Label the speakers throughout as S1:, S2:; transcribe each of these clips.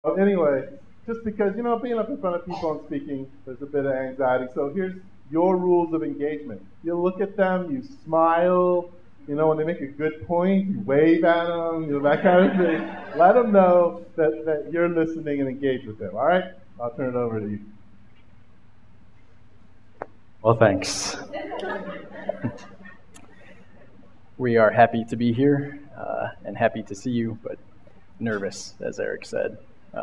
S1: Anyway, just because, being up in front of people and speaking, there's a bit of anxiety. So here's your rules of engagement. You look at them, you smile, when they make a good point, you wave at them, that kind of thing. Let them know that you're listening and engage with them, all right? I'll turn it over to you.
S2: Well, thanks. We are happy to be here and happy to see you, but nervous, as Eric said.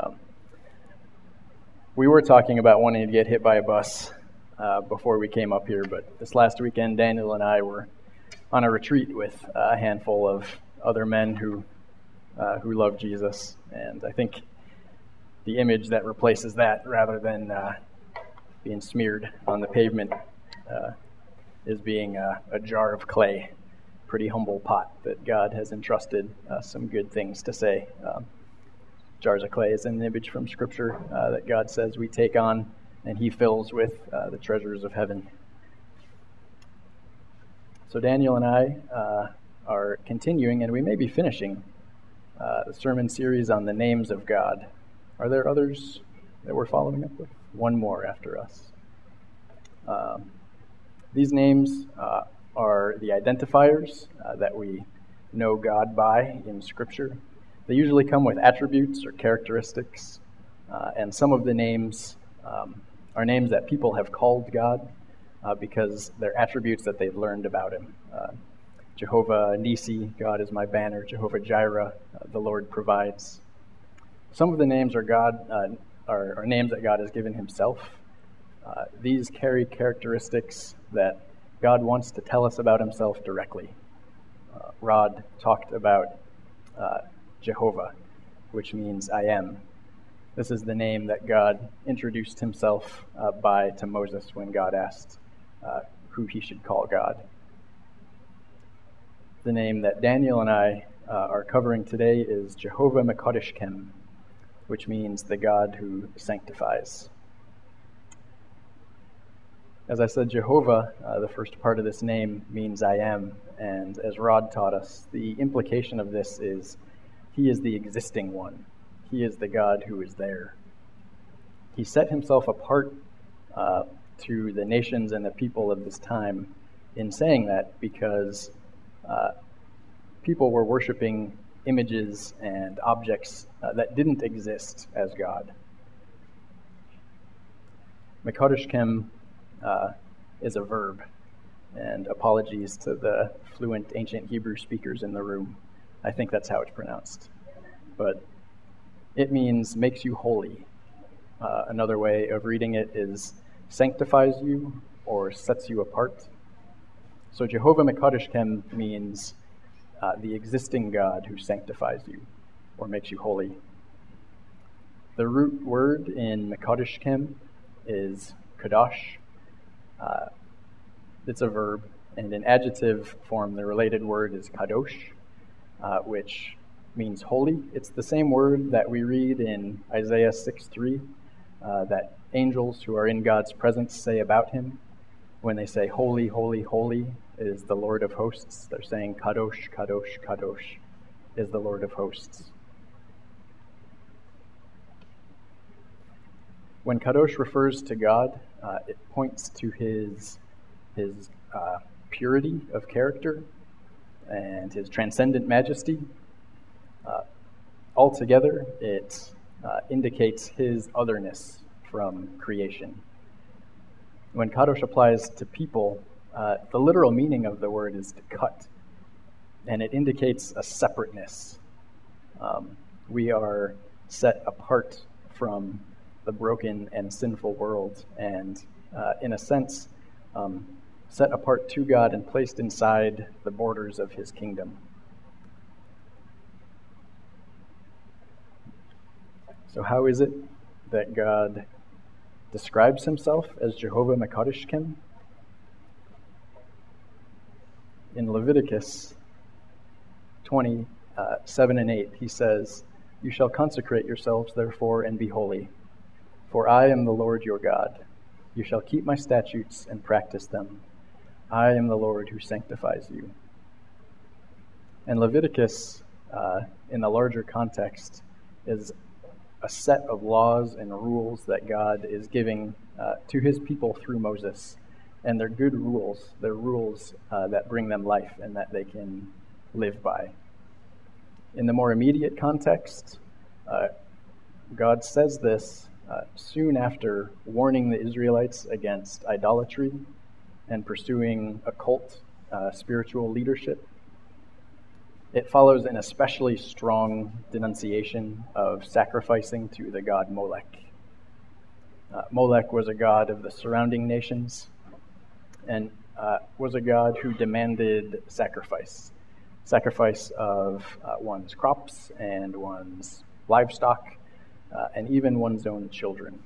S2: We were talking about wanting to get hit by a bus before we came up here, but this last weekend, Daniel and I were on a retreat with a handful of other men who love Jesus, and I think the image that replaces that, rather than being smeared on the pavement, is being a jar of clay, pretty humble pot that God has entrusted some good things to say. Jars of clay is an image from Scripture that God says we take on, and He fills with the treasures of heaven. So Daniel and I are continuing, and we may be finishing the sermon series on the names of God. Are there others that we're following up with? One more after us. These names are the identifiers that we know God by in Scripture. They usually come with attributes or characteristics, and some of the names are names that people have called God because they're attributes that they've learned about Him. Jehovah Nisi, God is my banner. Jehovah Jireh, the Lord provides. Some of the names are are names that God has given Himself. These carry characteristics that God wants to tell us about Himself directly. Rod talked about Jehovah, which means I am. This is the name that God introduced Himself by to Moses when God asked who he should call God. The name that Daniel and I are covering today is Jehovah Mekodishkem, which means the God who sanctifies. As I said, Jehovah, the first part of this name, means I am, and as Rod taught us, the implication of this is He is the existing one. He is the God who is there. He set Himself apart to the nations and the people of this time in saying that because people were worshiping images and objects that didn't exist as God. Mekodishkem is a verb, and apologies to the fluent ancient Hebrew speakers in the room. I think that's how it's pronounced. But it means makes you holy. Another way of reading it is sanctifies you or sets you apart. So Jehovah Mekodishkem means the existing God who sanctifies you or makes you holy. The root word in Mekodishkem is kadosh. It's a verb, and in adjective form, the related word is kadosh, which means holy. It's the same word that we read in Isaiah 6:3 that angels who are in God's presence say about Him. When they say, holy, holy, holy is the Lord of hosts, they're saying, kadosh, kadosh, kadosh is the Lord of hosts. When kadosh refers to God, it points to His purity of character and His transcendent majesty. Altogether, it indicates His otherness from creation. When kadosh applies to people, the literal meaning of the word is to cut, and it indicates a separateness. We are set apart from the broken and sinful world, and in a sense, set apart to God and placed inside the borders of His kingdom. So how is it that God describes Himself as Jehovah Mekodishkem? In Leviticus 20:7 and 8, He says, "You shall consecrate yourselves, therefore, and be holy, for I am the Lord your God. You shall keep my statutes and practice them. I am the Lord who sanctifies you." And Leviticus, in the larger context, is a set of laws and rules that God is giving to his people through Moses. And they're good rules. They're rules that bring them life and that they can live by. In the more immediate context, God says this soon after warning the Israelites against idolatry and pursuing occult spiritual leadership. It follows an especially strong denunciation of sacrificing to the god Molech. Molech was a god of the surrounding nations and was a god who demanded sacrifice of one's crops and one's livestock, and even one's own children.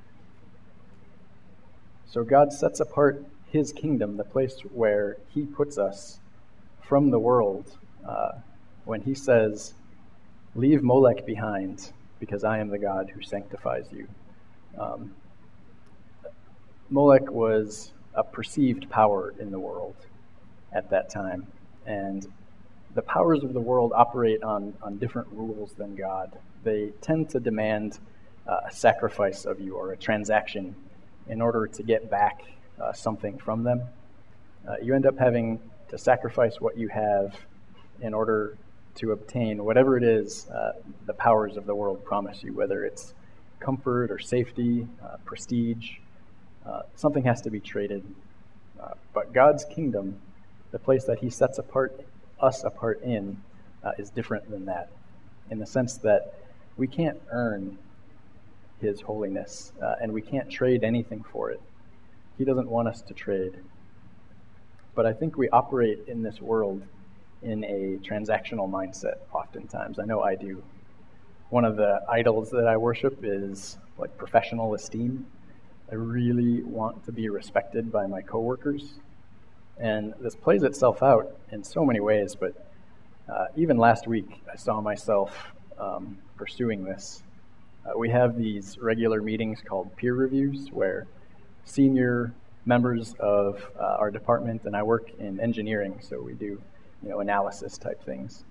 S2: So God sets apart his kingdom, the place where he puts us from the world, when he says, "Leave Molech behind, because I am the God who sanctifies you." Molech was a perceived power in the world at that time, and the powers of the world operate on different rules than God. They tend to demand a sacrifice of you or a transaction in order to get back something from them. You end up having to sacrifice what you have in order to obtain whatever it is the powers of the world promise you, whether it's comfort or safety, prestige. Something has to be traded. But God's kingdom, the place that he sets us apart in, is different than that, in the sense that we can't earn his holiness, and we can't trade anything for it. He doesn't want us to trade. But I think we operate in this world in a transactional mindset oftentimes. I know I do. One of the idols that I worship is like professional esteem. I really want to be respected by my coworkers. And this plays itself out in so many ways, but even last week I saw myself pursuing this. We have these regular meetings called peer reviews where senior members of our department, and I work in engineering, so we do analysis type things.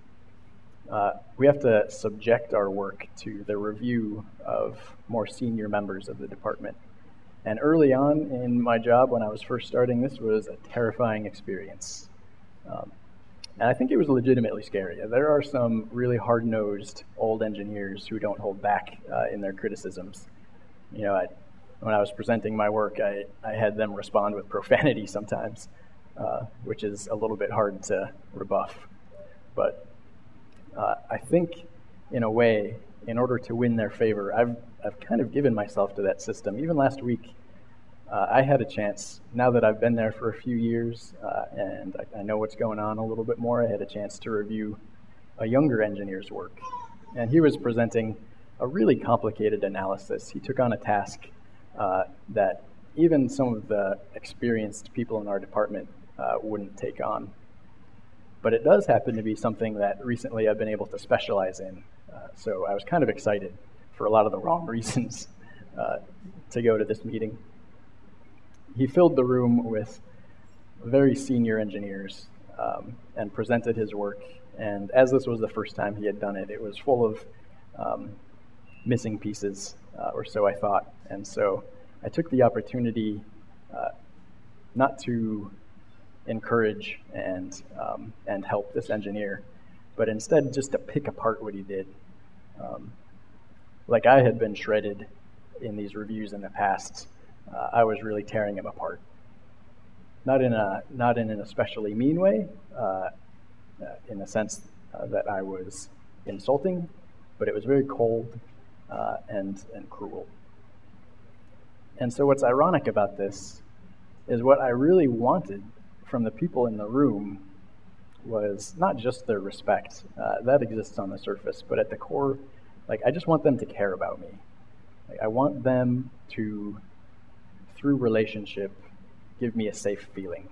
S2: We have to subject our work to the review of more senior members of the department. And early on in my job, when I was first starting, this was a terrifying experience. And I think it was legitimately scary. There are some really hard-nosed old engineers who don't hold back in their criticisms. When I was presenting my work, I had them respond with profanity sometimes, which is a little bit hard to rebuff. But I think, in a way, in order to win their favor, I've kind of given myself to that system. Even last week, I had a chance, now that I've been there for a few years, and I know what's going on a little bit more, I had a chance to review a younger engineer's work. And he was presenting a really complicated analysis. He took on a task that even some of the experienced people in our department wouldn't take on. But it does happen to be something that recently I've been able to specialize in. So I was kind of excited, for a lot of the wrong reasons, to go to this meeting. He filled the room with very senior engineers and presented his work. And as this was the first time he had done it, it was full of missing pieces, or so I thought. And so I took the opportunity not to encourage and help this engineer, but instead just to pick apart what he did. Like I had been shredded in these reviews in the past, I was really tearing him apart. Not in an especially mean way, in the sense that I was insulting, but it was very cold and cruel. And so what's ironic about this is what I really wanted from the people in the room was not just their respect. That exists on the surface, but at the core, I just want them to care about me. I want them to, through relationship, give me a safe feeling.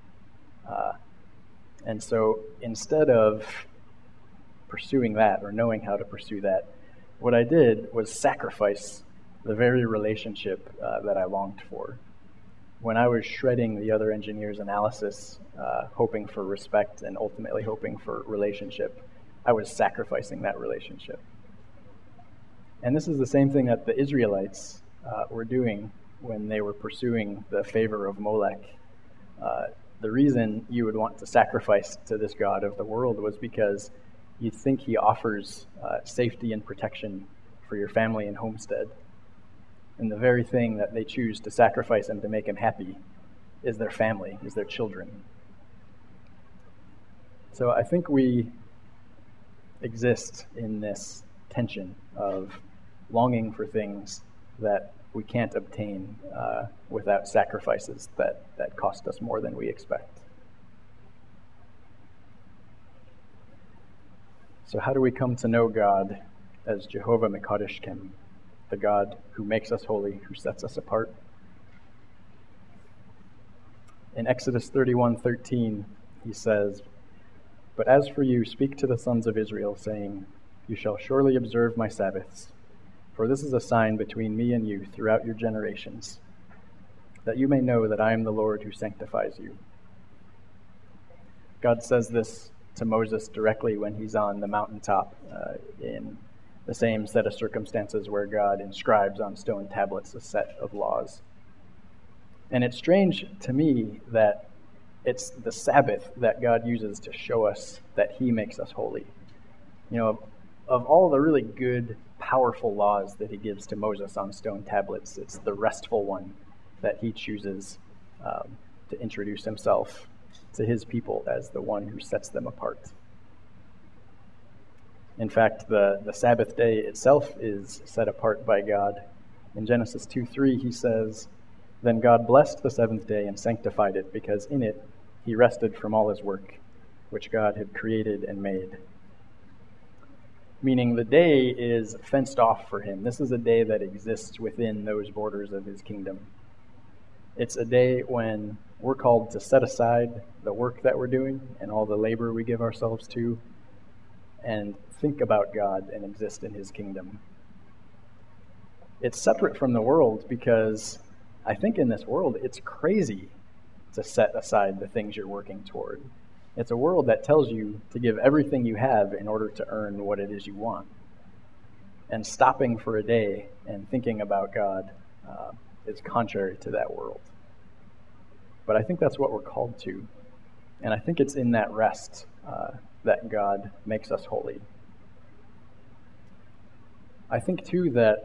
S2: And so instead of pursuing that or knowing how to pursue that, what I did was sacrifice the very relationship that I longed for. When I was shredding the other engineers' analysis, hoping for respect and ultimately hoping for relationship, I was sacrificing that relationship. And this is the same thing that the Israelites were doing when they were pursuing the favor of Molech. The reason you would want to sacrifice to this god of the world was because you think he offers safety and protection for your family and homestead. And the very thing that they choose to sacrifice him to make him happy is their family, is their children. So I think we exist in this tension of longing for things that we can't obtain without sacrifices that cost us more than we expect. So how do we come to know God as Jehovah Mekadeshkem, the God who makes us holy, who sets us apart? In Exodus 31:13, he says, "But as for you, speak to the sons of Israel, saying, You shall surely observe my Sabbaths, for this is a sign between me and you throughout your generations, that you may know that I am the Lord who sanctifies you." God says this to Moses directly when he's on the mountaintop in the same set of circumstances where God inscribes on stone tablets a set of laws. And it's strange to me that it's the Sabbath that God uses to show us that he makes us holy. You know, of all the really good, powerful laws that he gives to Moses on stone tablets, it's the restful one that he chooses to introduce himself to his people as the one who sets them apart. In fact, the Sabbath day itself is set apart by God. In Genesis 2:3, he says, "Then God blessed the seventh day and sanctified it, because in it he rested from all his work, which God had created and made." Meaning the day is fenced off for him. This is a day that exists within those borders of his kingdom. It's a day when we're called to set aside the work that we're doing and all the labor we give ourselves to and think about God and exist in his kingdom. It's separate from the world because I think in this world it's crazy to set aside the things you're working toward. It's a world that tells you to give everything you have in order to earn what it is you want. And stopping for a day and thinking about God is contrary to that world. But I think that's what we're called to. And I think it's in that rest that God makes us holy. I think, too, that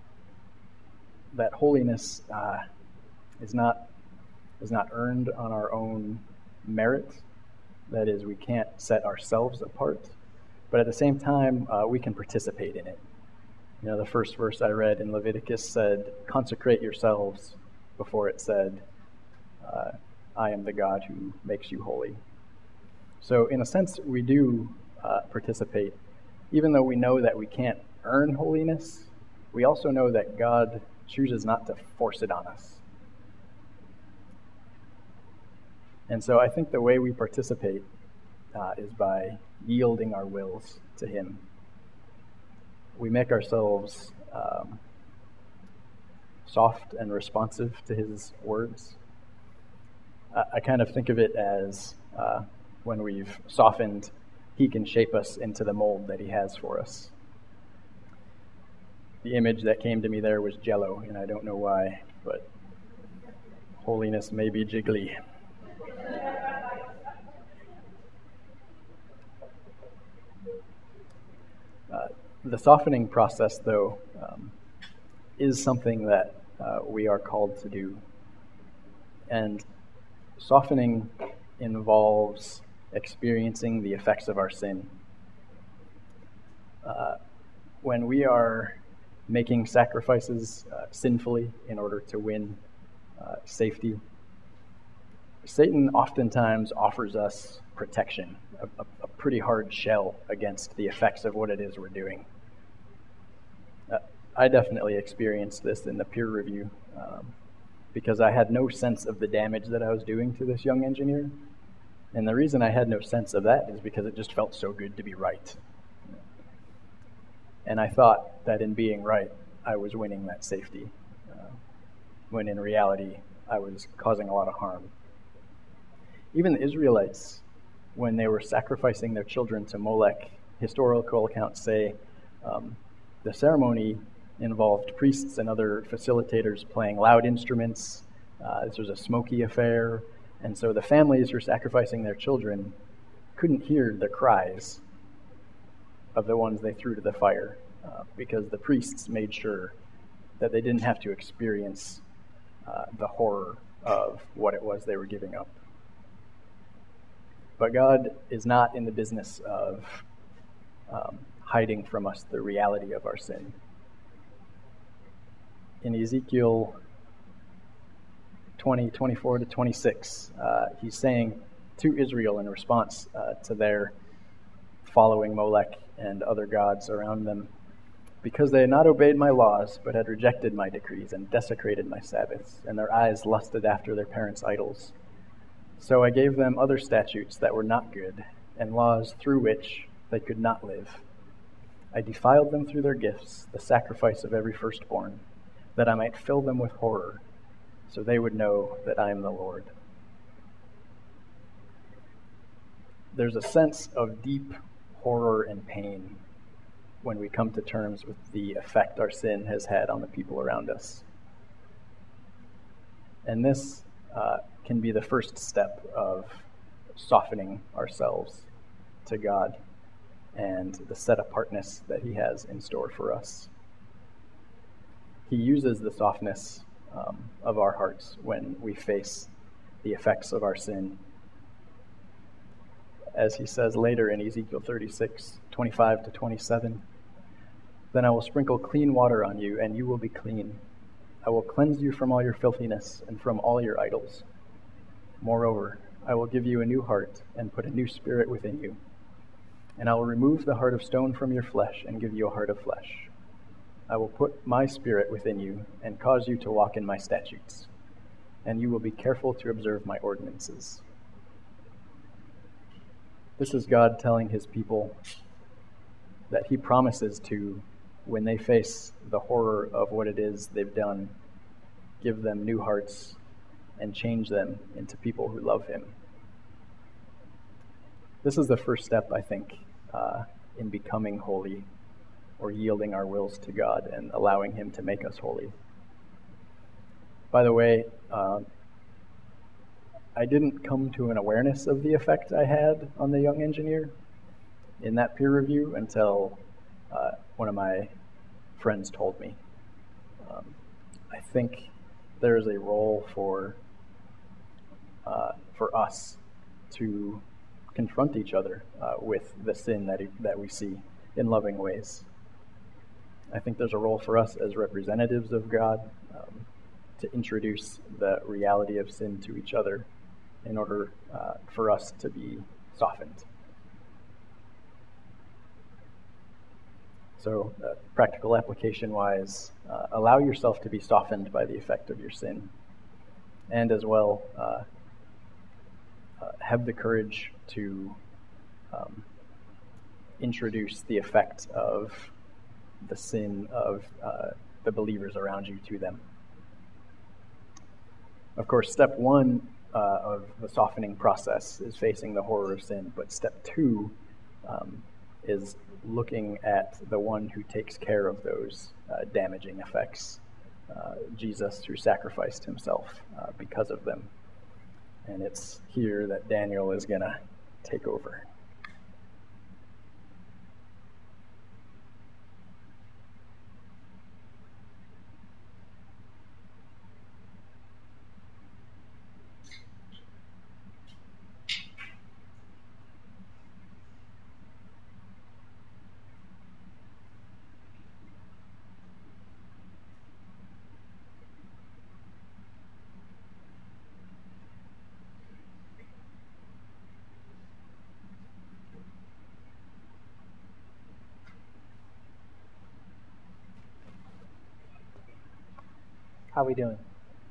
S2: holiness is not earned on our own merit. That is, we can't set ourselves apart. But at the same time, we can participate in it. You know, the first verse I read in Leviticus said, "Consecrate yourselves," before it said, "I am the God who makes you holy." So in a sense, we do participate. Even though we know that we can't earn holiness, we also know that God chooses not to force it on us. And so I think the way we participate is by yielding our wills to him. We make ourselves soft and responsive to his words. I kind of think of it as when we've softened, he can shape us into the mold that he has for us. The image that came to me there was Jell-O, and I don't know why, but holiness may be jiggly. The softening process, though, is something that we are called to do. And softening involves experiencing the effects of our sin. When we are making sacrifices sinfully in order to win safety, Satan oftentimes offers us protection, a pretty hard shell against the effects of what it is we're doing. I definitely experienced this in the peer review because I had no sense of the damage that I was doing to this young engineer. And the reason I had no sense of that is because it just felt so good to be right. And I thought that in being right, I was winning that safety, when in reality, I was causing a lot of harm. Even the Israelites, when they were sacrificing their children to Molech, historical accounts say The ceremony involved priests and other facilitators playing loud instruments. This was a smoky affair, and so the families who were sacrificing their children couldn't hear the cries of the ones they threw to the fire, because the priests made sure that they didn't have to experience the horror of what it was they were giving up. But God is not in the business of hiding from us the reality of our sin. In Ezekiel 20:24-26, he's saying to Israel in response to their following Molech and other gods around them, because they had not obeyed my laws, but had rejected my decrees and desecrated my Sabbaths, and their eyes lusted after their parents' idols. So I gave them other statutes that were not good, and laws through which they could not live. I defiled them through their gifts, the sacrifice of every firstborn, that I might fill them with horror, so they would know that I am the Lord. There's a sense of deep horror and pain when we come to terms with the effect our sin has had on the people around us. And this can be the first step of softening ourselves to God and the set-apartness that he has in store for us. He uses the softness of our hearts when we face the effects of our sin. As he says later in Ezekiel 36:25-27, then I will sprinkle clean water on you, and you will be clean. I will cleanse you from all your filthiness and from all your idols. Moreover, I will give you a new heart and put a new spirit within you. And I will remove the heart of stone from your flesh and give you a heart of flesh. I will put my spirit within you and cause you to walk in my statutes, and you will be careful to observe my ordinances. This is God telling his people that he promises to, when they face the horror of what it is they've done, give them new hearts and change them into people who love him. This is the first step, I think, in becoming holy, or yielding our wills to God and allowing him to make us holy. By the way, I didn't come to an awareness of the effect I had on the young engineer in that peer review until one of my friends told me. I think there is a role for us to confront each other with the sin that we see in loving ways. I think there's a role for us as representatives of God to introduce the reality of sin to each other in order for us to be softened. So, practical application-wise, allow yourself to be softened by the effect of your sin, and as well have the courage to introduce the effect of the sin of the believers around you to them. Of course, step one of the softening process is facing the horror of sin, but step two is looking at the one who takes care of those damaging effects, Jesus, who sacrificed himself because of them. And it's here that Daniel is going to take over.
S3: How we doing?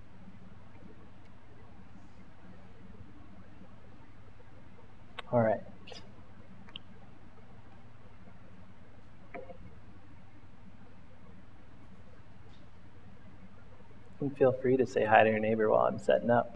S3: All right. You can feel free to say hi to your neighbor while I'm setting up.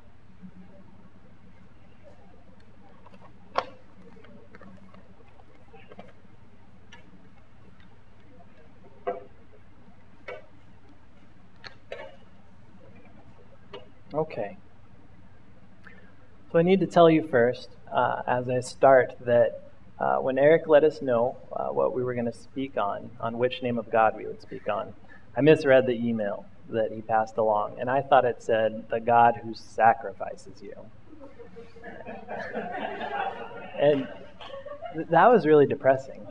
S3: Okay. So I need to tell you first, as I start, that when Eric let us know what we were going to speak on which name of God we would speak on, I misread the email that he passed along, and I thought it said, the God who sacrifices you. And that was really depressing.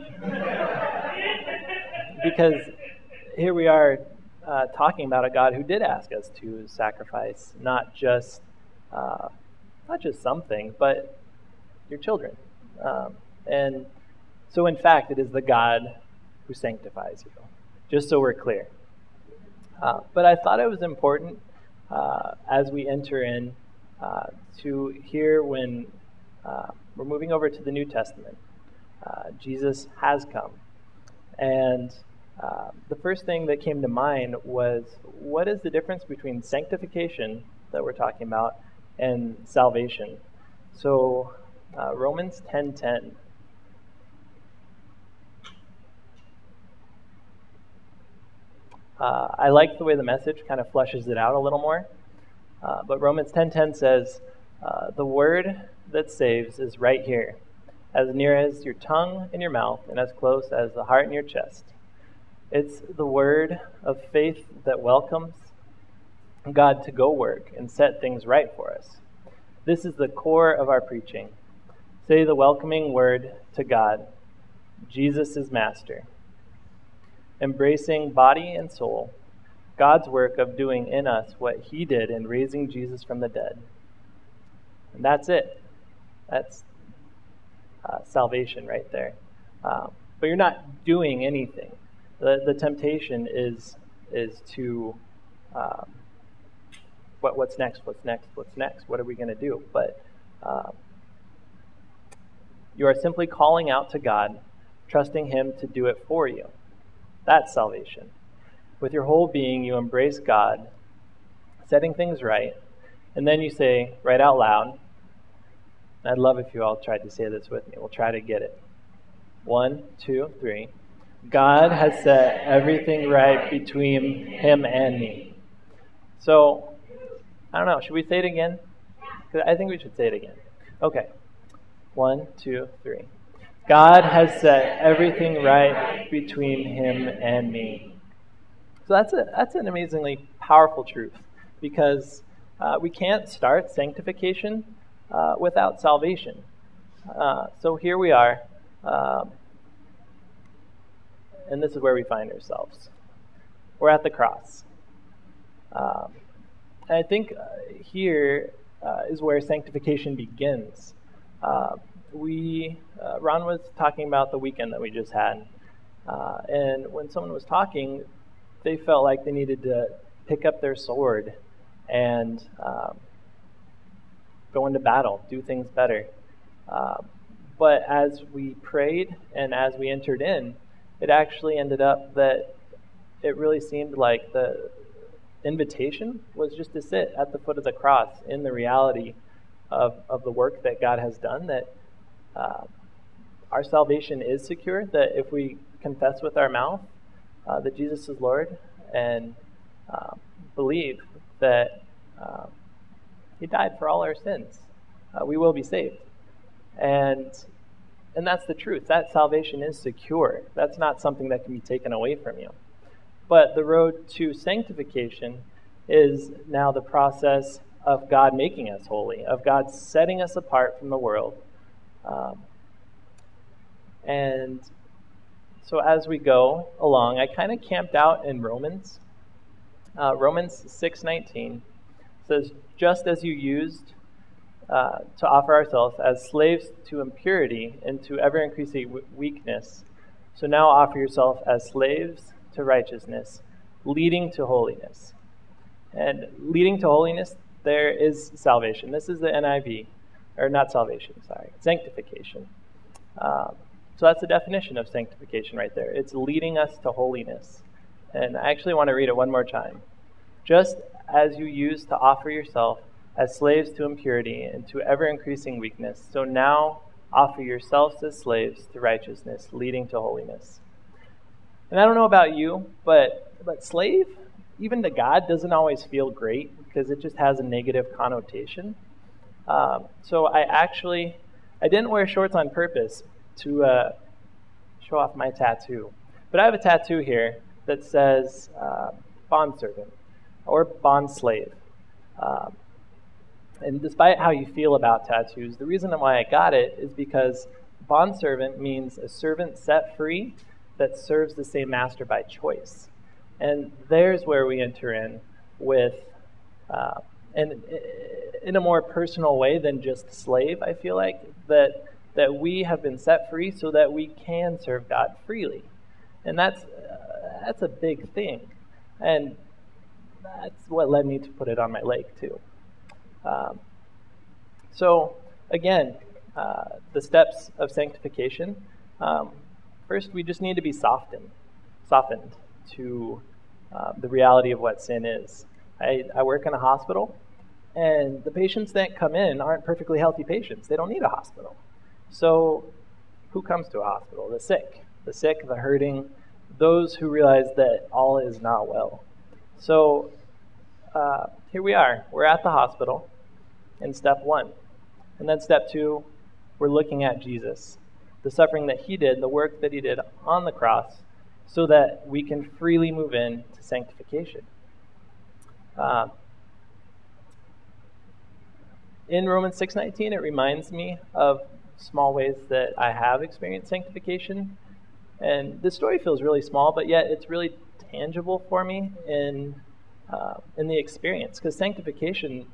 S3: Because here we are talking about a God who did ask us to sacrifice not just something, but your children. And so, in fact, it is the God who sanctifies you, just so we're clear. But I thought it was important as we enter in to hear when we're moving over to the New Testament. Jesus has come. And the first thing that came to mind was, what is the difference between sanctification that we're talking about and salvation? So Romans 10:10. I like the way the Message kind of fleshes it out a little more. But Romans 10:10 says, the word that saves is right here, as near as your tongue in your mouth and as close as the heart in your chest. It's the word of faith that welcomes God to go work and set things right for us. This is the core of our preaching. Say the welcoming word to God. Jesus is Master. Embracing body and soul, God's work of doing in us what he did in raising Jesus from the dead. And that's it. That's salvation right there. But you're not doing anything. The temptation is to what's next? What are we going to do? But you are simply calling out to God, trusting him to do it for you. That's salvation. With your whole being, you embrace God, setting things right, and then you say, right out loud, I'd love if you all tried to say this with me. We'll try to get it. 1, 2, 3. God has set everything right between him and me. So, I don't know, should we say it again? I think we should say it again. Okay. 1, 2, 3. God has set everything right between him and me. So that's an amazingly powerful truth, because we can't start sanctification without salvation. So here we are, and this is where we find ourselves. We're at the cross. And I think here is where sanctification begins. Ron was talking about the weekend that we just had, and when someone was talking, they felt like they needed to pick up their sword and go into battle, do things better. But as we prayed and as we entered in, it actually ended up that it really seemed like the invitation was just to sit at the foot of the cross in the reality of the work that God has done, that our salvation is secure, that if we confess with our mouth that Jesus is Lord and believe that he died for all our sins, we will be saved. And that's the truth. That salvation is secure. That's not something that can be taken away from you. But the road to sanctification is now the process of God making us holy, of God setting us apart from the world. And so as we go along, I kind of camped out in Romans. Romans 6:19 says, just as you used to offer ourselves as slaves to impurity and to ever-increasing weakness, so now offer yourself as slaves to righteousness, leading to holiness. And leading to holiness, there is salvation. This is the NIV, or not salvation, sorry, sanctification. So that's the definition of sanctification right there. It's leading us to holiness. And I actually want to read it one more time. Just as you used to offer yourself as slaves to impurity and to ever-increasing weakness, so now offer yourselves as slaves to righteousness, leading to holiness. And I don't know about you, but slave, even to God, doesn't always feel great because it just has a negative connotation. So I didn't wear shorts on purpose to show off my tattoo. But I have a tattoo here that says bondservant or bondslave. And despite how you feel about tattoos, the reason why I got it is because bondservant means a servant set free that serves the same master by choice. And there's where we enter in with, and in a more personal way than just slave, I feel like, that we have been set free so that we can serve God freely. And that's a big thing. And that's what led me to put it on my leg, too. So, again, the steps of sanctification. First, we just need to be softened to the reality of what sin is. I work in a hospital, and the patients that come in aren't perfectly healthy patients. They don't need a hospital. So, who comes to a hospital? The sick, the hurting, those who realize that all is not well. So, here we are. We're at the hospital in step 1. And then step 2, we're looking at Jesus, the suffering that he did, the work that he did on the cross, so that we can freely move in to sanctification. In Romans 6:19, it reminds me of small ways that I have experienced sanctification. And this story feels really small, but yet it's really tangible for me in the experience, because sanctification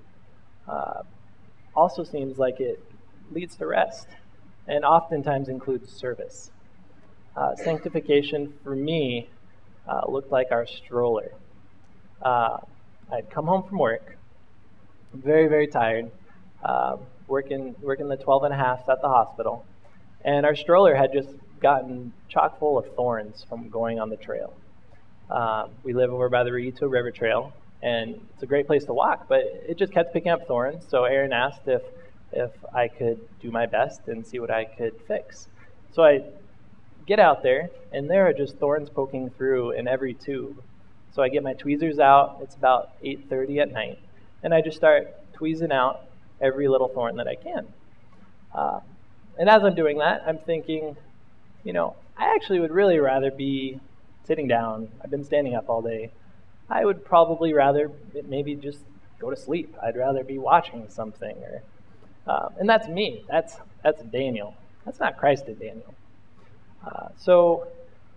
S3: also seems like it leads to rest and oftentimes includes service. Sanctification for me looked like our stroller. I'd come home from work, very, very tired, working the 12 and a half at the hospital, and our stroller had just gotten chock full of thorns from going on the trail. We live over by the Rito River Trail, and it's a great place to walk, but it just kept picking up thorns. So Aaron asked if I could do my best and see what I could fix. So I get out there, and there are just thorns poking through in every tube. So I get my tweezers out. It's about 8:30 at night, and I just start tweezing out every little thorn that I can. And as I'm doing that, I'm thinking, I actually would really rather be sitting down. I've been standing up all day. I would probably rather maybe just go to sleep. I'd rather be watching something, and that's me. That's Daniel. That's not Christ in Daniel. So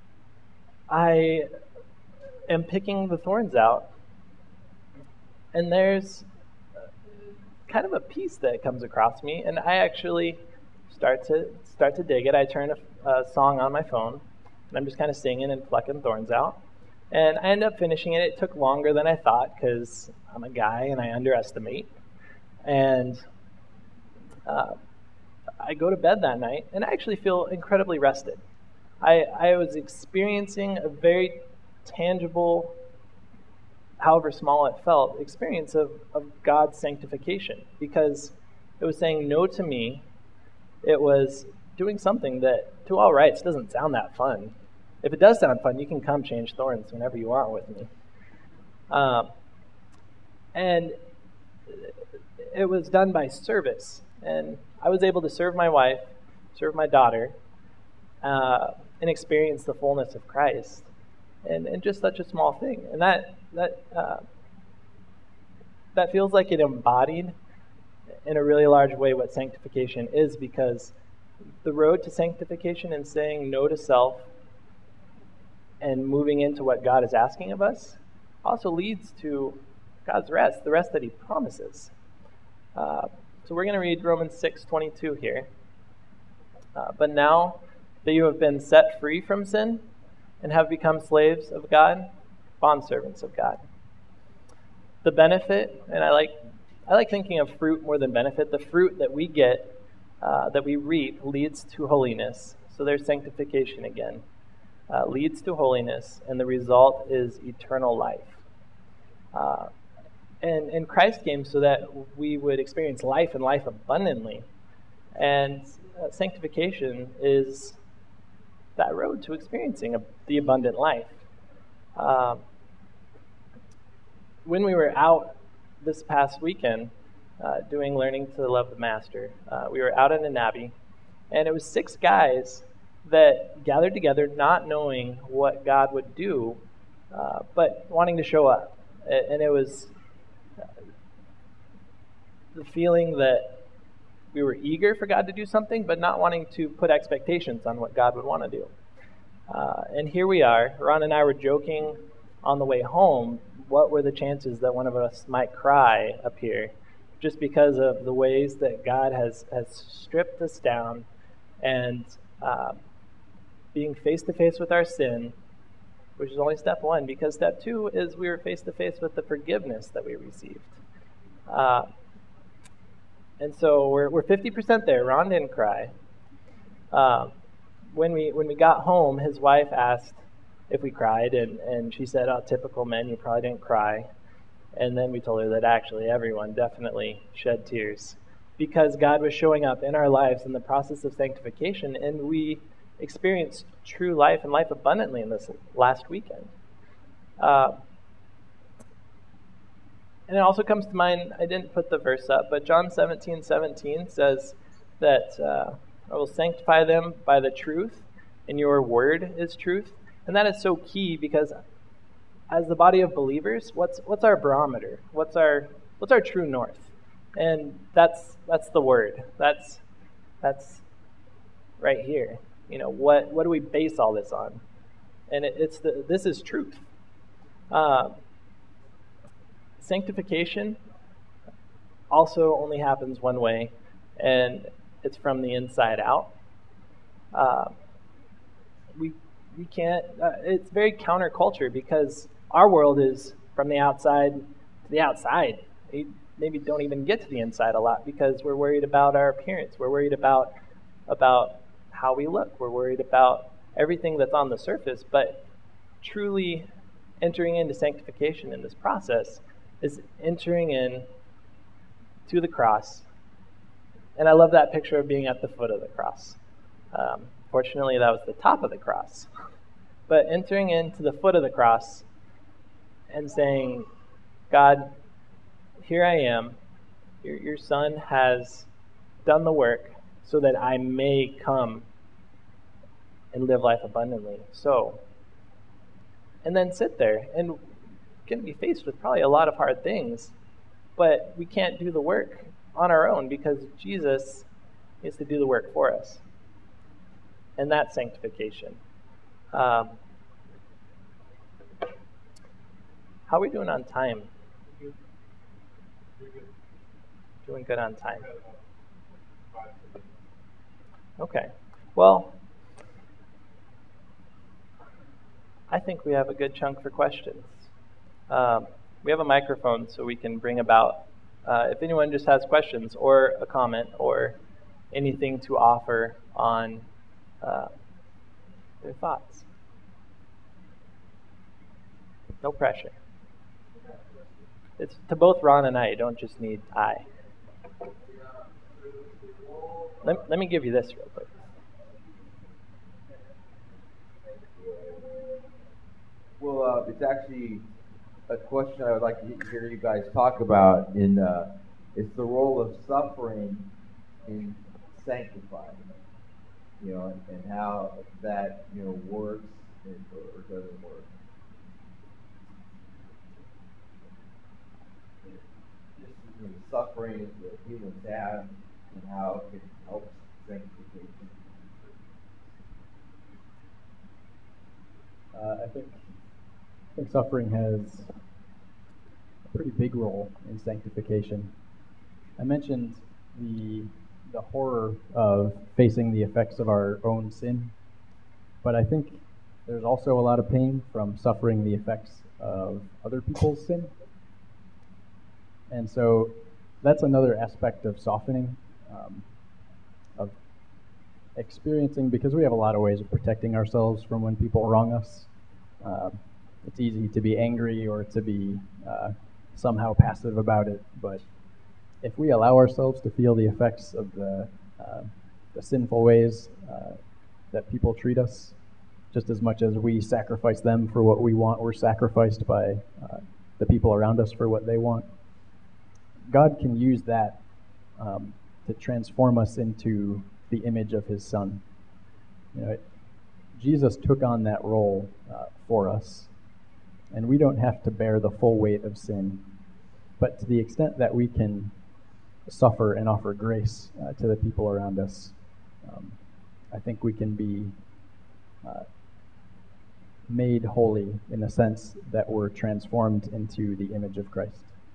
S3: I am picking the thorns out, and there's kind of a peace that comes across me, and I actually start to dig it. I turn a song on my phone, and I'm just kind of singing and plucking thorns out. And I end up finishing it. It took longer than I thought because I'm a guy and I underestimate. And I go to bed that night, and I actually feel incredibly rested. I was experiencing a very tangible, however small it felt, experience of God's sanctification, because it was saying no to me. It was doing something that, to all rights, doesn't sound that fun. If it does sound fun, you can come change thorns whenever you want with me. And it was done by service. And I was able to serve my wife, serve my daughter, and experience the fullness of Christ. And just such a small thing. And that feels like it embodied in a really large way what sanctification is, because the road to sanctification and saying no to self and moving into what God is asking of us also leads to God's rest, the rest that he promises. So we're going to read Romans 6:22 here. But now that you have been set free from sin and have become slaves of God, bondservants of God. The benefit, and I like thinking of fruit more than benefit. The fruit that we get, that we reap, leads to holiness. So there's sanctification again. Leads to holiness, and the result is eternal life. And Christ came so that we would experience life and life abundantly. And sanctification is that road to experiencing the abundant life. when we were out this past weekend doing Learning to Love the Master, we were out in an abbey, and it was 6 guys that gathered together not knowing what God would do, but wanting to show up. And it was the feeling that we were eager for God to do something, but not wanting to put expectations on what God would want to do. And here we are. Ron and I were joking on the way home, what were the chances that one of us might cry up here, just because of the ways that God has stripped us down, and being face-to-face with our sin, which is only step 1, because step 2 is we were face-to-face with the forgiveness that we received. And so we're 50% there. Ron didn't cry. When we got home, his wife asked if we cried, and she said, "Oh, typical men, you probably didn't cry." And then we told her that actually everyone definitely shed tears, because God was showing up in our lives in the process of sanctification, and we experienced true life and life abundantly in this last weekend. And it also comes to mind, I didn't put the verse up, but John 17:17 says that I will sanctify them by the truth, and your word is truth. And that is so key, because as the body of believers, what's our barometer? What's our true north? And that's the word. That's right here. You know, what do we base all this on? And this is truth. Sanctification also only happens one way, and it's from the inside out. We can't. It's very counterculture, because our world is from the outside to the outside. We maybe don't even get to the inside a lot, because we're worried about our appearance. We're worried about how we look. We're worried about everything that's on the surface. But truly entering into sanctification in this process is entering in to the cross. And I love that picture of being at the foot of the cross. Fortunately, that was the top of the cross. But entering into the foot of the cross and saying, "God, here I am. Your Son has done the work so that I may come and live life abundantly." And then sit there, and we're going to be faced with probably a lot of hard things, but we can't do the work on our own, because Jesus needs to do the work for us. And that's sanctification. How are we doing on time? Doing good on time. Okay. Well, I think we have a good chunk for questions. We have a microphone, so we can bring about, if anyone just has questions or a comment or anything to offer on their thoughts. No pressure. It's to both Ron and I. You don't just need I. Let me give you this real quick.
S4: Well, it's actually a question I would like to hear you guys talk about. It's the role of suffering in sanctifying, and how that works or doesn't work. Just suffering that humans have, and how it helps sanctification.
S2: I think suffering has a pretty big role in sanctification. I mentioned the horror of facing the effects of our own sin, but I think there's also a lot of pain from suffering the effects of other people's sin. And so that's another aspect of softening, of experiencing, because we have a lot of ways of protecting ourselves from when people wrong us. It's easy to be angry or to be somehow passive about it, but if we allow ourselves to feel the effects of the sinful ways that people treat us, just as much as we sacrifice them for what we want, we're sacrificed by the people around us for what they want. God can use that to transform us into the image of his Son. Jesus took on that role for us, and we don't have to bear the full weight of sin. But to the extent that we can suffer and offer grace to the people around us, I think we can be made holy in the sense that we're transformed into the image of Christ.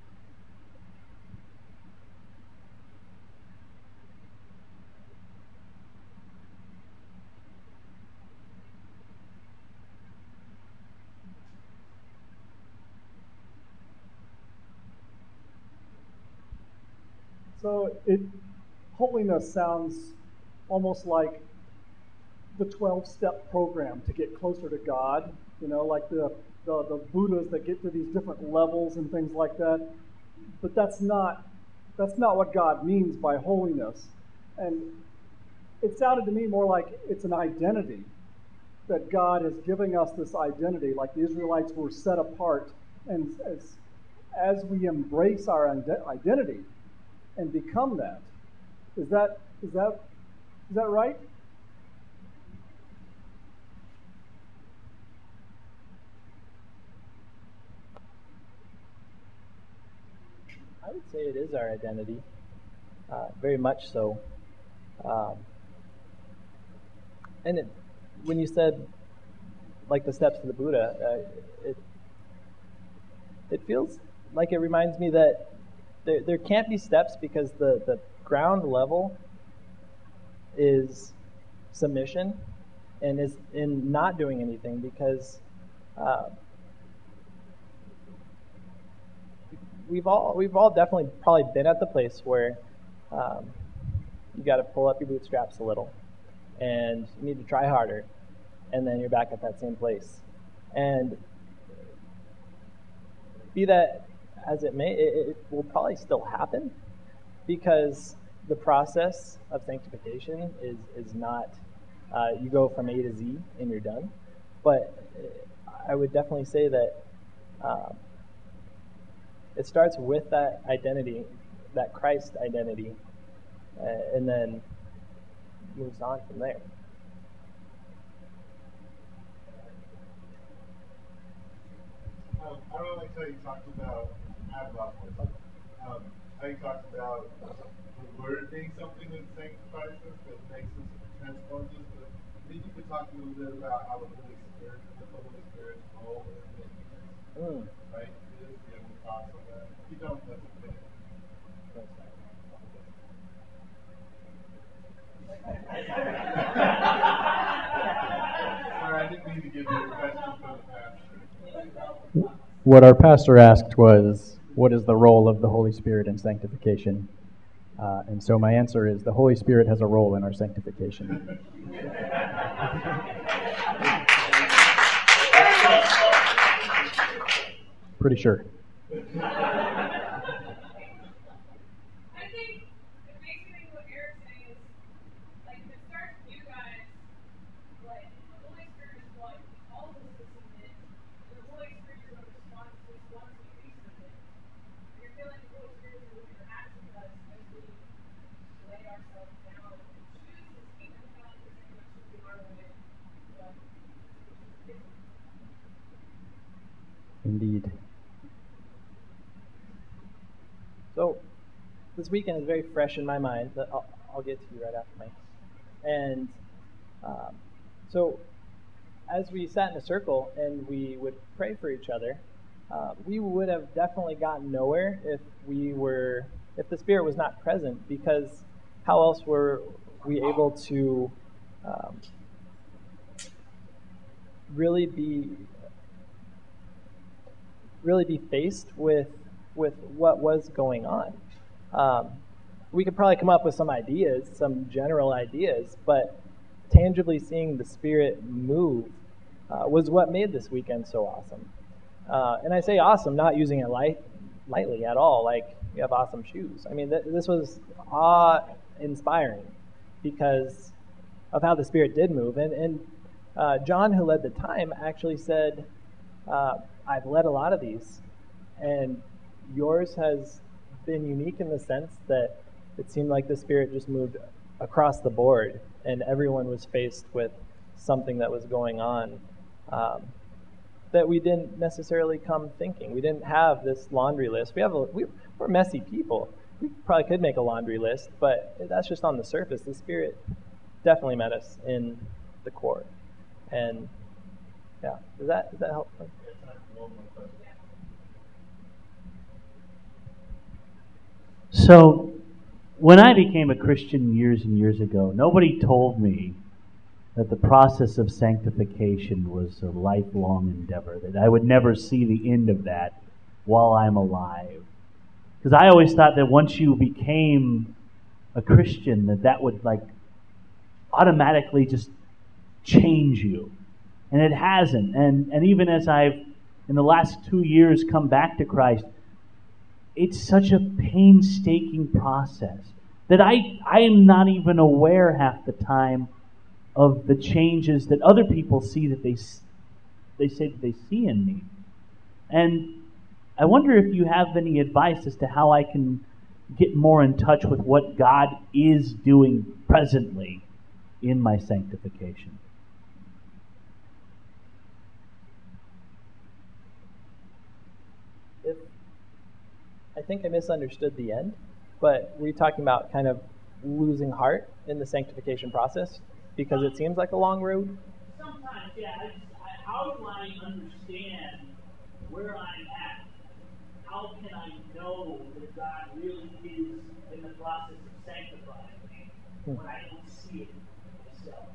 S5: So holiness sounds almost like the 12-step program to get closer to God, like the Buddhas that get to these different levels and things like that. But that's not what God means by holiness. And it sounded to me more like it's an identity, that God is giving us this identity, like the Israelites were set apart. And as we embrace our identity and become that, is that right?
S3: I would say it is our identity, very much so. And when you said, like the steps to the Buddha, it feels like it reminds me that there can't be steps because the ground level is submission and is in not doing anything, because we've all definitely probably been at the place where you got to pull up your bootstraps a little, and you need to try harder, and then you're back at that same place. And be that as it may, it will probably still happen, because the process of sanctification is not you go from A to Z and you're done. But I would definitely say that it starts with that identity, that Christ identity, and then moves on from there.
S1: I don't like how you talked about, I have a lot more. How you talked about the Word being something that sanctifies us, that makes us, transforms us. But I think you could talk a little bit about how the Holy Spirit's role in making us, right? Do you have any thoughts on that? If you don't, that's okay. Sorry, I didn't mean to give you a question for the pastor.
S2: What our pastor asked was, what is the role of the Holy Spirit in sanctification? And so my answer is, the Holy Spirit has a role in our sanctification. Pretty sure. Indeed.
S3: So, this weekend is very fresh in my mind. I'll get to you right after Mike. And so, as we sat in a circle and we would pray for each other, we would have definitely gotten nowhere if the Spirit was not present, because how else were we able to really be faced with what was going on? We could probably come up with some ideas, some general ideas, but tangibly seeing the Spirit move was what made this weekend so awesome. And I say awesome, not using it lightly at all, like you have awesome shoes. I mean, this was awe-inspiring because of how the Spirit did move. And John, who led the time, actually said, I've led a lot of these, And yours has been unique in the sense that it seemed like the Spirit just moved across the board, and everyone was faced with something that was going on that we didn't necessarily come thinking. We didn't have this laundry list. We're messy people. We probably could make a laundry list, but that's just on the surface. The Spirit definitely met us in the core. And yeah, does that help?
S6: So, when I became a Christian years and years ago, nobody told me that the process of sanctification was a lifelong endeavor, that I would never see the end of that while I'm alive. Because I always thought that once you became a Christian, that would automatically just change you. And it hasn't. And even as I've, in the last 2 years, come back to Christ, it's such a painstaking process that I am not even aware half the time of the changes that other people see that they say that they see in me. And I wonder if you have any advice as to how I can get more in touch with what God is doing presently in my sanctification.
S3: I think I misunderstood the end, but were you talking about kind of losing heart in the sanctification process? Because it seems like a long road?
S7: Sometimes, yeah. How do I understand where I'm at? How can I know that God really is in the process of sanctifying me when I don't see it myself?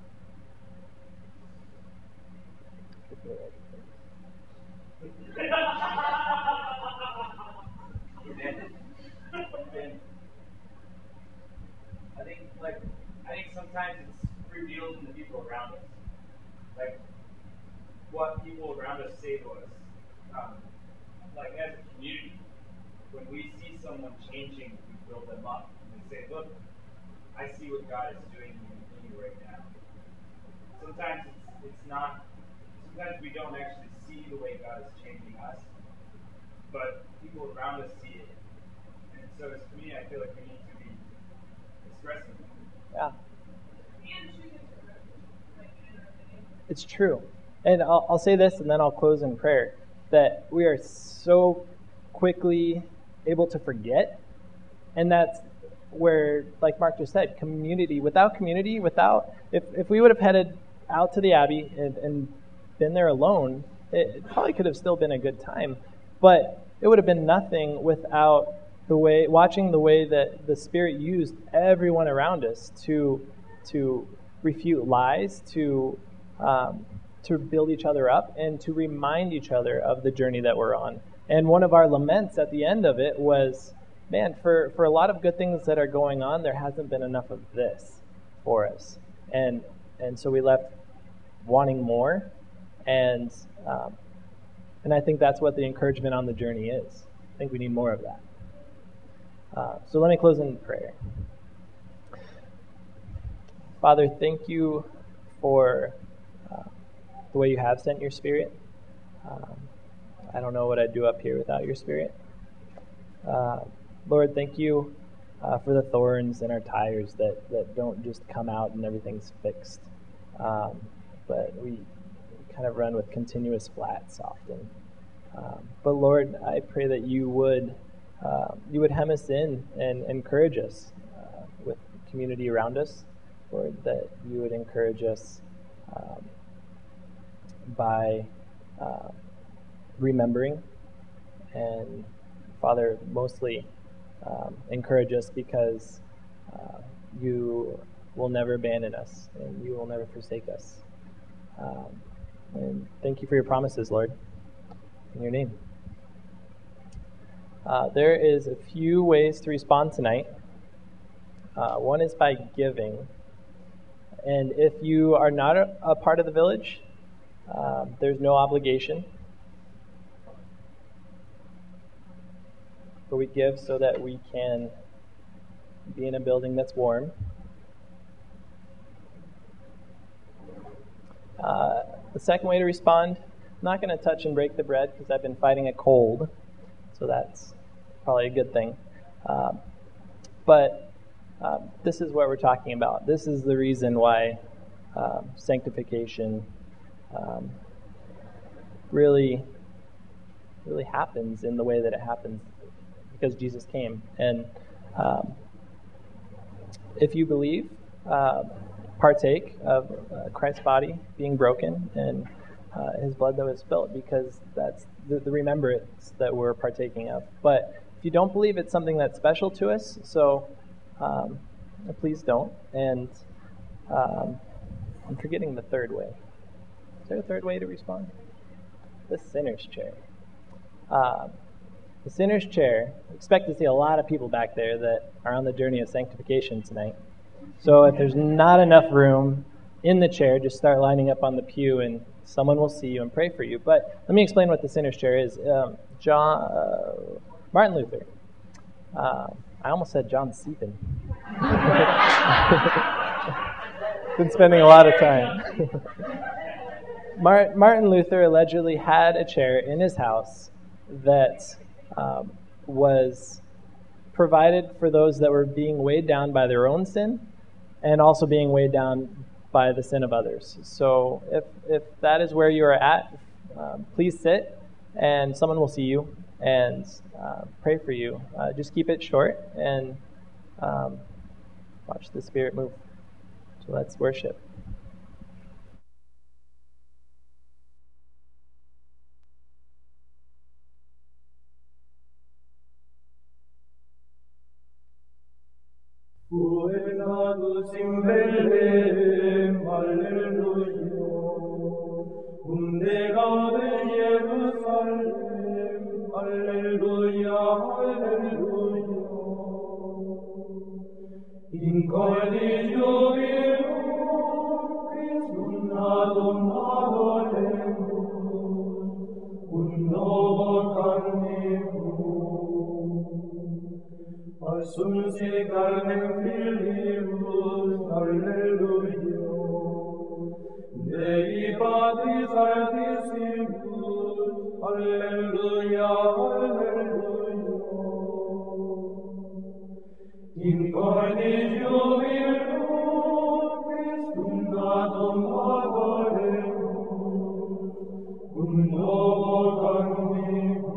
S8: I think sometimes it's revealed in the people around us, like what people around us say to us. Like as a community, when we see someone changing, we build them up and say, "Look, I see what God is doing in you right now." Sometimes it's not. Sometimes we don't actually see the way God is changing us, but people around us see it. And so, to me, I feel like we need to be expressing it.
S3: Yeah. It's true. And I'll say this and then I'll close in prayer, that we are so quickly able to forget. And that's where, like Mark just said, community, if we would have headed out to the Abbey and been there alone, it probably could have still been a good time. But it would have been nothing without watching the way that the Spirit used everyone around us to refute lies, to build each other up, and to remind each other of the journey that we're on. And one of our laments at the end of it was, man, for a lot of good things that are going on, there hasn't been enough of this for us. And so we left wanting more, and I think that's what the encouragement on the journey is. I think we need more of that. So let me close in prayer. Father, thank you for the way you have sent your Spirit. I don't know what I'd do up here without your Spirit. Lord, thank you for the thorns in our tires that don't just come out and everything's fixed. But we kind of run with continuous flats often. But Lord, I pray that you would hem us in and encourage us with the community around us. Lord, that you would encourage us by remembering, and Father, mostly encourage us because you will never abandon us and you will never forsake us. And thank you for your promises, Lord. In your name. There is a few ways to respond tonight. One is by giving. And if you are not a part of the village, there's no obligation. But we give so that we can be in a building that's warm. The second way to respond, I'm not going to touch and break the bread because I've been fighting a cold. So that's probably a good thing. But this is what we're talking about. This is the reason why sanctification really happens in the way that it happens, because Jesus came. And if you believe, partake of Christ's body being broken and his blood that was spilled, because that's the remembrance that we're partaking of. But if you don't believe, it's something that's special to us, so please don't. And I'm forgetting the third way. Is there a third way to respond? The sinner's chair. The sinner's chair. I expect to see a lot of people back there that are on the journey of sanctification tonight. So if there's not enough room in the chair, just start lining up on the pew and someone will see you and pray for you. But let me explain what the sinner's chair is. Martin Luther. I almost said John Seaton. Been spending a lot of time. Martin Luther allegedly had a chair in his house that was provided for those that were being weighed down by their own sin and also being weighed down by the sin of others. So if that is where you are at, please sit and someone will see you and pray for you. Just keep it short and watch the Spirit move. So let's worship.
S9: Buenatus in Bethlehem, Alleluia. Unde gaude Jerusalem, Alleluia, Alleluia. In corde jubilum, Christum nadum adoremus, un novo carnivum. Assunse carnem filius, Alleluia. Dei Patris Altissimus, Alleluia, Alleluia. In corde jubilum, Christum datum adoremus, cum novo carnivum.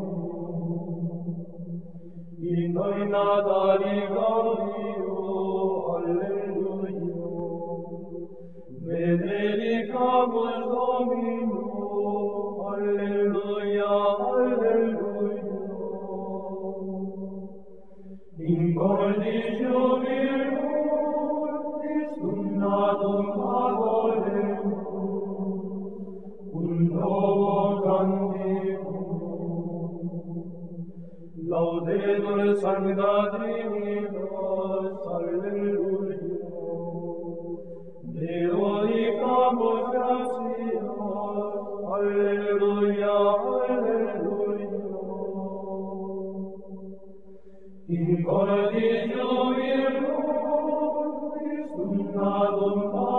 S9: In noi natali gaudio, Alleluia. Benedicamus Domino, Alleluia, Alleluia. In corde jubilum, Christum natum adoremus, cum novo canticum. Laudetur Sancta Trinitas, Alleluia. Deo dicamus gratias, Alleluia, Alleluia. In corde jubilum, Christum nadum